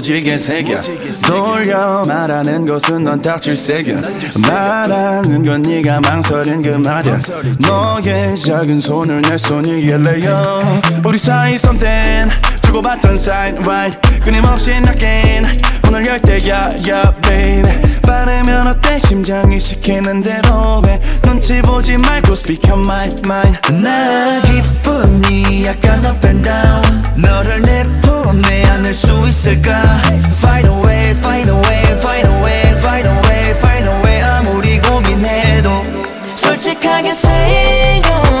무지개 새겨 돌려 말하는 것은 넌 닥칠 새겨 말하는 건 네가 망설인 그 말이야 너의 작은 손을 내 손 위에 레어 우리 사이 something 주고받던 sign right 끊임없이 knocking 오늘 열 때야 yeah baby 빠르면 어때 심장이 시키는 대로 해 눈치 보지 말고 speak your mind 나 기분이 약간 up and down 너를 내 품에 안을 수 있을까 Find a way find a way find a way find a way find a way 아무리 고민해도 솔직하게 say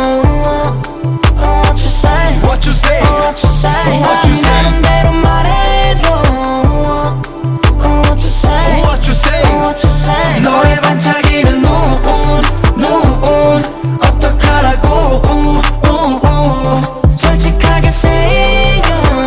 what you say what you say what you say what you say 나름대로 말해줘 what you say what you say what you say 너의 반짝이는 눈 어떡하라고 솔직하게 say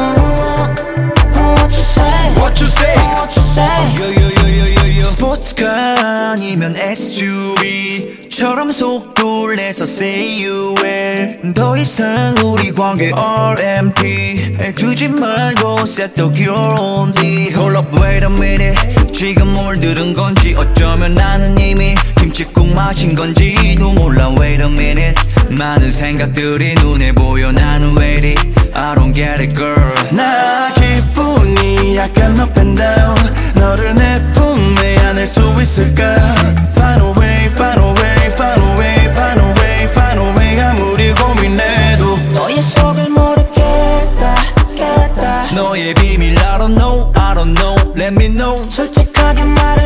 what you say what you say what you say 스포츠카 아니면 SUV처럼 속도를 내서 say you will 더 이상 우리 관계 RMP 두지 말고 set the cure on the Hold up wait a minute 지금 뭘 들은 건지 어쩌면 나는 이미 김치국 마신 건지도 몰라 wait a minute 많은 생각들이 눈에 보여 나는 ready I don't get it girl 나 기분이 약간 up and down 너를 내 품에 안을 수 있을까 Find a way find a way find a way find a way find a way 아무리 고민해도 너의 속을 모르겠다 너의 비밀 I don't know let me know 솔직하게 말을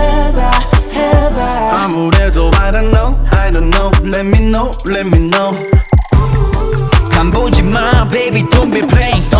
해봐 아무래도 I don't know let me know 간 보지 마 baby don't be playing